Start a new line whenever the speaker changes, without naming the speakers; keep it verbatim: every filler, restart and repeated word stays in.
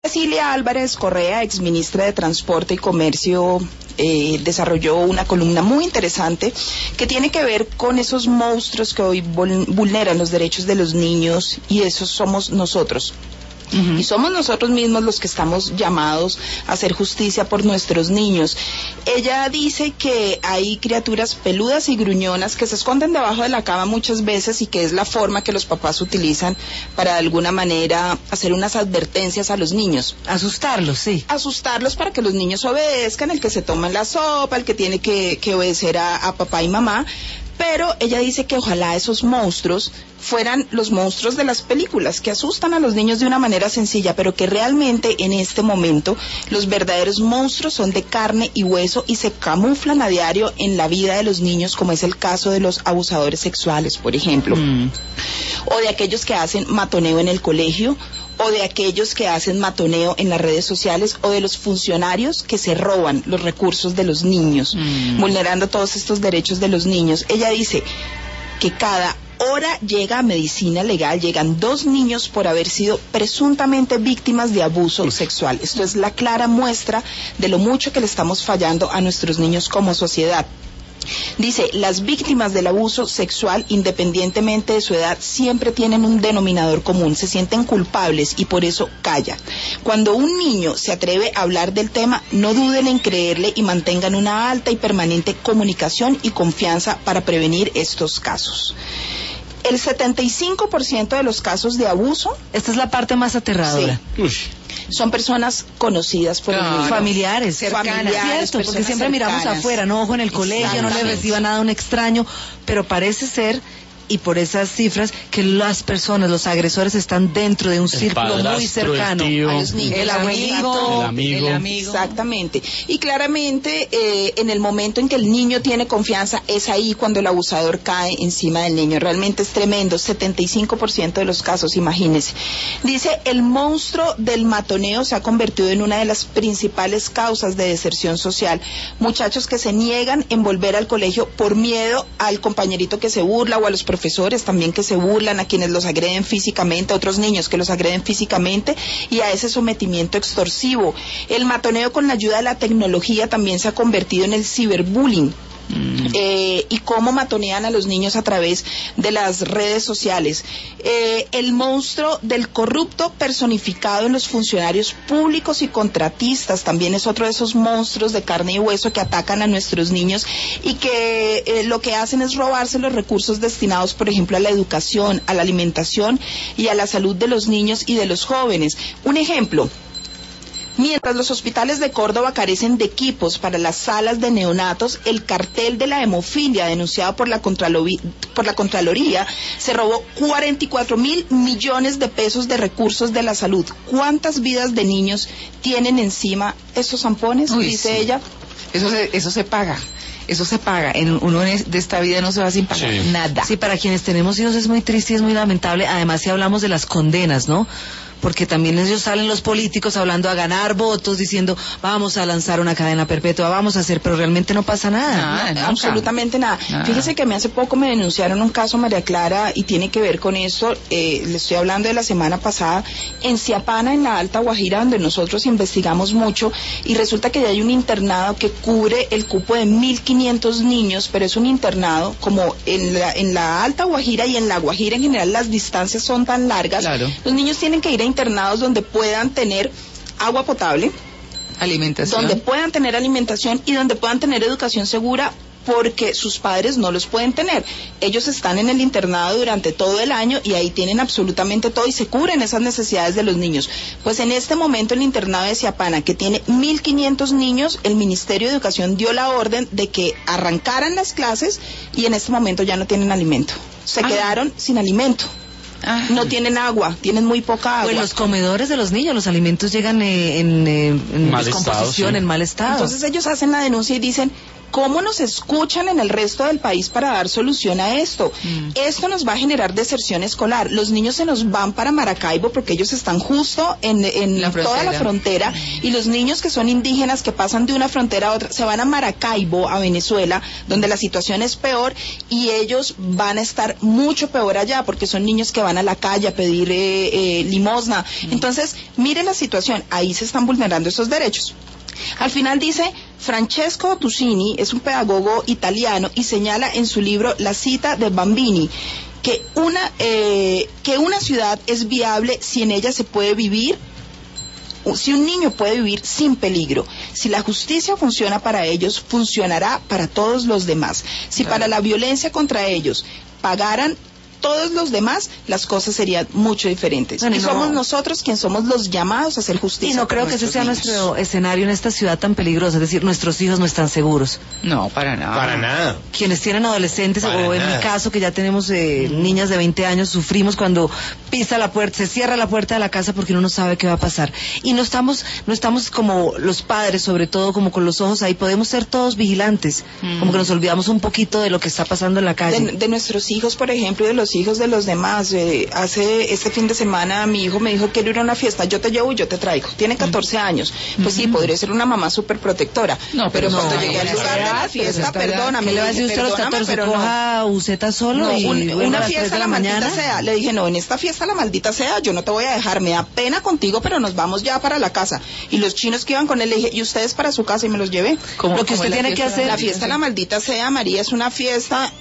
Cecilia Álvarez Correa, exministra de Transporte y Comercio, eh, desarrolló una columna muy interesante que tiene que ver con esos monstruos que hoy vulneran los derechos de los niños, y esos somos nosotros. Uh-huh. Y somos nosotros mismos los que estamos llamados a hacer justicia por nuestros niños. Ella dice que hay criaturas peludas y gruñonas que se esconden debajo de la cama muchas veces, y que es la forma que los papás utilizan para de alguna manera hacer unas advertencias a los niños.
Asustarlos, sí.
Asustarlos para que los niños obedezcan, el que se toma la sopa, el que tiene que, que obedecer a, a papá y mamá. Pero ella dice que ojalá esos monstruos fueran los monstruos de las películas, que asustan a los niños de una manera sencilla, pero que realmente en este momento los verdaderos monstruos son de carne y hueso y se camuflan a diario en la vida de los niños, como es el caso de los abusadores sexuales, por ejemplo, mm. o de aquellos que hacen matoneo en el colegio, o de aquellos que hacen matoneo en las redes sociales, o de los funcionarios que se roban los recursos de los niños, mm. vulnerando todos estos derechos de los niños. Ella dice que cada hora llega a medicina legal, llegan dos niños por haber sido presuntamente víctimas de abuso sexual. Esto es la clara muestra de lo mucho que le estamos fallando a nuestros niños como sociedad. Dice, las víctimas del abuso sexual, independientemente de su edad, siempre tienen un denominador común: se sienten culpables y por eso callan. Cuando un niño se atreve a hablar del tema, no duden en creerle y mantengan una alta y permanente comunicación y confianza para prevenir estos casos. El setenta y cinco por ciento de los casos de abuso...
Esta es la parte más aterradora.
Sí. Uy. Son personas conocidas por
claro.
el
familiares, cercanas, familiares, cierto, porque siempre cercanas. Miramos afuera, no, ojo en el colegio, no le reciba nada a un extraño, pero parece ser, y por esas cifras, que las personas, los agresores están dentro de un el círculo muy cercano.
El, tío,
a los niños,
el, abuelito,
el amigo.
el amigo.
Exactamente. Y claramente, eh, en el momento en que el niño tiene confianza, es ahí cuando el abusador cae encima del niño. Realmente es tremendo, setenta y cinco por ciento de los casos, imagínense. Dice, el monstruo del matoneo se ha convertido en una de las principales causas de deserción social. Muchachos que se niegan en volver al colegio por miedo al compañerito que se burla, o a los profesores profesores también que se burlan, a quienes los agreden físicamente, a otros niños que los agreden físicamente, y a ese sometimiento extorsivo. El matoneo con la ayuda de la tecnología también se ha convertido en el ciberbullying. Mm. Eh, y cómo matonean a los niños a través de las redes sociales. Eh, el monstruo del corrupto personificado en los funcionarios públicos y contratistas también es otro de esos monstruos de carne y hueso que atacan a nuestros niños, y que eh, lo que hacen es robarse los recursos destinados, por ejemplo, a la educación, a la alimentación y a la salud de los niños y de los jóvenes. Un ejemplo: mientras los hospitales de Córdoba carecen de equipos para las salas de neonatos, el cartel de la hemofilia denunciado por la, Contraloría, por la Contraloría se robó cuarenta y cuatro mil millones de pesos de recursos de la salud. ¿Cuántas vidas de niños tienen encima esos zampones?
Uy,
dice
sí.
ella.
Eso se, eso se paga. Eso se paga. En uno de esta vida no se va sin pagar sí. nada.
Sí, para quienes tenemos hijos es muy triste y es muy lamentable. Además, si hablamos de las condenas, ¿no? Porque también ellos salen los políticos hablando a ganar votos, diciendo vamos a lanzar una cadena perpetua, vamos a hacer, pero realmente no pasa nada.
No, absolutamente nada. nada. Fíjese que me hace poco me denunciaron un caso, María Clara, y tiene que ver con eso. Eh, le estoy hablando de la semana pasada, en Ciapana, en la Alta Guajira, donde nosotros investigamos mucho, y resulta que ya hay un internado que cubre el cupo de mil quinientos niños, pero es un internado como en la, en la Alta Guajira y en la Guajira en general las distancias son tan largas. Claro. Los niños tienen que ir a internados donde puedan tener agua potable,
alimentación,
donde puedan tener alimentación y donde puedan tener educación segura, porque sus padres no los pueden tener. Ellos están en el internado durante todo el año y ahí tienen absolutamente todo y se cubren esas necesidades de los niños. Pues en este momento el internado de Ciapana, que tiene mil quinientos niños, el Ministerio de Educación dio la orden de que arrancaran las clases, y en este momento ya no tienen alimento. Se ah. quedaron sin alimento. Ah. No tienen agua, tienen muy poca agua.
Pues los comedores de los niños, los alimentos llegan eh, en, eh, en
mal
descomposición,
estado, sí.
en mal estado.
Entonces ellos hacen la denuncia y dicen, ¿Cómo nos escuchan en el resto del país para dar solución a esto? Mm. Esto nos va a generar deserción escolar. Los niños se nos van para Maracaibo porque ellos están justo en, en la toda la frontera, y los niños que son indígenas, que pasan de una frontera a otra, se van a Maracaibo, a Venezuela, donde la situación es peor, y ellos van a estar mucho peor allá porque son niños que van a la calle a pedir eh, eh, limosna. Mm. Entonces, mire la situación, ahí se están vulnerando esos derechos. Al final dice, Francesco Tusini es un pedagogo italiano y señala en su libro La cita de Bambini que una, eh, que una ciudad es viable si en ella se puede vivir, si un niño puede vivir sin peligro. Si la justicia funciona para ellos, funcionará para todos los demás. Si para la violencia contra ellos pagaran todos los demás, las cosas serían mucho diferentes. Bueno, y no, somos nosotros quienes somos los llamados a hacer justicia.
Y no creo que ese sea niños. Nuestro escenario en esta ciudad tan peligrosa, es decir, nuestros hijos no están seguros.
No, para nada.
Para nada.
Quienes tienen adolescentes, para o en nada. Mi caso, que ya tenemos eh, mm. niñas de veinte años, sufrimos cuando pisa la puerta, se cierra la puerta de la casa porque uno no sabe qué va a pasar. Y no estamos, no estamos como los padres, sobre todo, como con los ojos ahí, podemos ser todos vigilantes, mm. como que nos olvidamos un poquito de lo que está pasando en la calle.
De, de nuestros hijos, por ejemplo, y de los hijos de los demás. Eh, hace este fin de semana mi hijo me dijo, quiero ir a una fiesta, yo te llevo y yo te traigo. Tiene catorce años. Pues sí, podría ser una mamá súper protectora. No, pero, pero no, cuando llegué al lugar de la fiesta, perdóname.
¿Qué le va a decir usted a los catorce? ¿Coja buceta solo?
No,
y
un, una fiesta, la, la
mañana
maldita sea. Le dije, no, en esta fiesta la maldita sea, yo no te voy a dejar, me da pena contigo, pero nos vamos ya para la casa. Y los chinos que iban con él, le dije, ¿y ustedes para su casa? Y me los llevé.
Lo que usted tiene que hacer.
La fiesta la maldita sea, María, es una fiesta